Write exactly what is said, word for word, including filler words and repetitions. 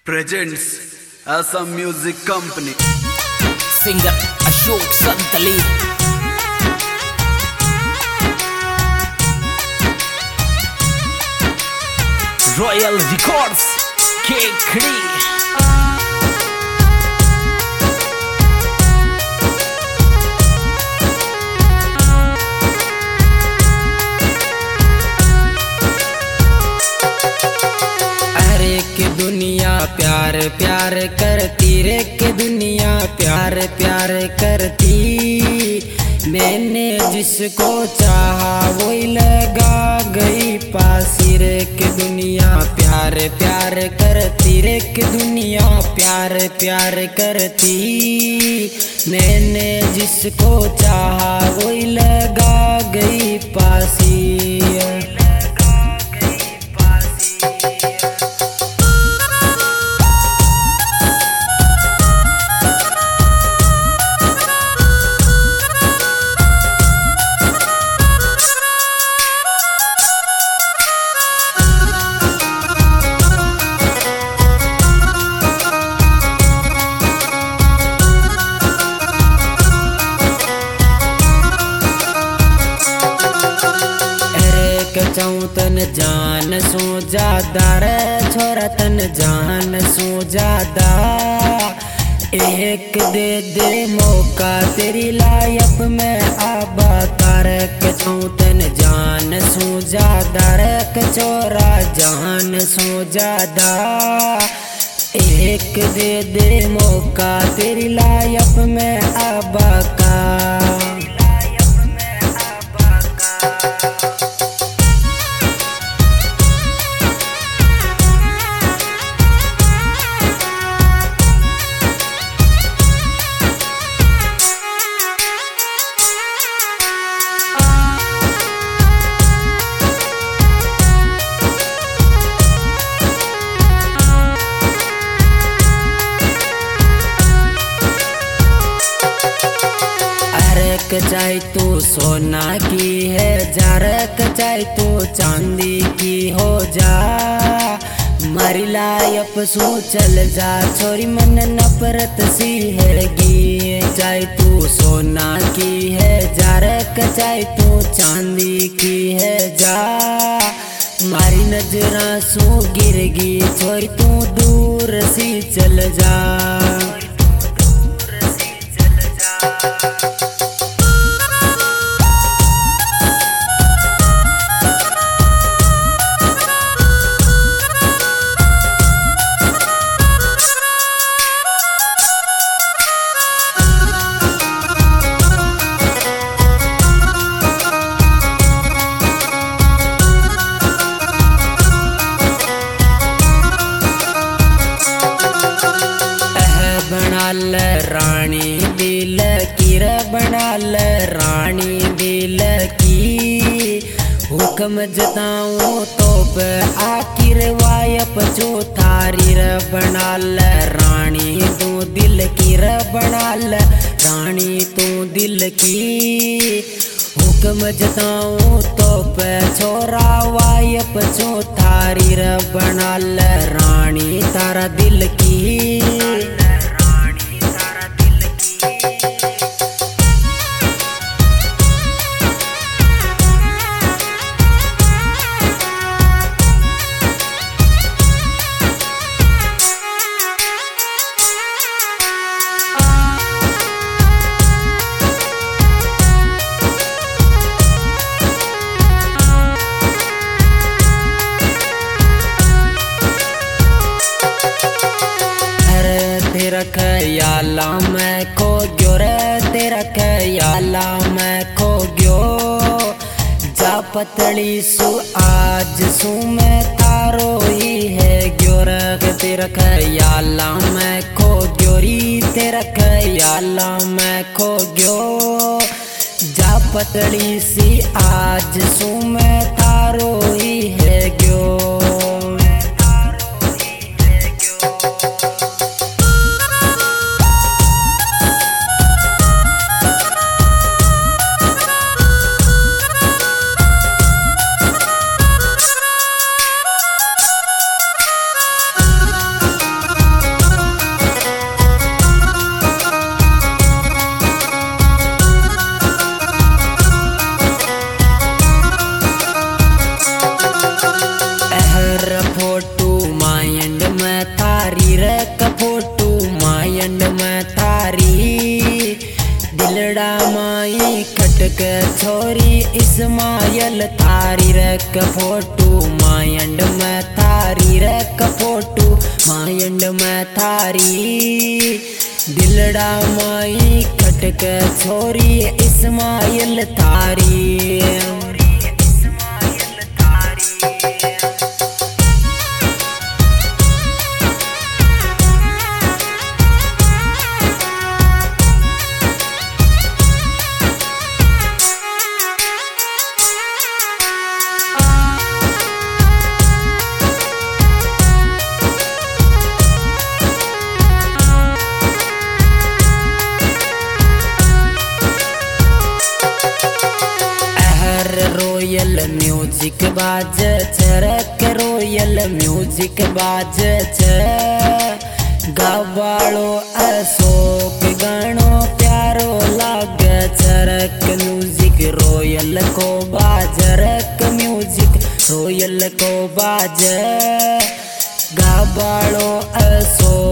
presents Assam Music Company. Singer Ashok Santali. Royal Records Kekri. के दुनिया प्यार प्यार करती रे के दुनिया प्यार प्यार करती। मैंने जिसको चाहा वही लगा गई फांसी रे के दुनिया प्यार प्यार करती रे के दुनिया प्यार प्यार करती। मैंने जिसको चाहा वही लगा गई फांसी। तन जान सो ज्यादा रे छोरा तन जान सो ज्यादा। एक दे दे मौका तेरी लायक में आबा तारक तन जान सो ज्यादा रे छोरा जान सो ज्यादा। एक दे दे मौका तेरी लायक में आबा का। चाहे तो सोना की है जारक चाहे तो चांदी की हो जा। मारी लायप सो चल जा छोरी मन नफरत सी हैगी। चाहे तू सोना की है जारक चाहे तो चांदी की है जा। मारी नजरा सो गिरगी छोरी तू दूर सी चल जा। रानी दिल की रे बनाल रानी दिल की। हुक्म जताऊं तो पे आखिर वायप जो थारी रे बनाल रानी तू दिल की रे बनाल रानी तू दिल की। हुक्म जताऊं तो पे छोरा वायप जो थारी रे बनाल रानी तारा दिल की। तेरा ख्याला मैं खो गयो रे तेरा ख्याला मैं खो गयो। जा पतली सु आज सु मैं तारो ही है गयो रे तेरा ख्याला मैं खो गयो री तेरा ख्याला मैं खो गयो। जा पतली सी आज सु मैं तारो ही है गयो। थारी रक फोटू मायंड में थारी दिलड़ा माई खटक छोरी इस्माइल थारी रक फोटू मायंड में थारी रक फोटू मायंड में थारी दिलड़ा माई खटक छोरी इस्माइल थारी रोयल म्यूजिक बाज चरक रोयल म्यूजिक बाज गवाड़ो अशोक गानो प्यारो लाग चरक म्यूजिक रोयल को बाजरक म्यूजिक रोयल को बाज गवाड़ो अशोक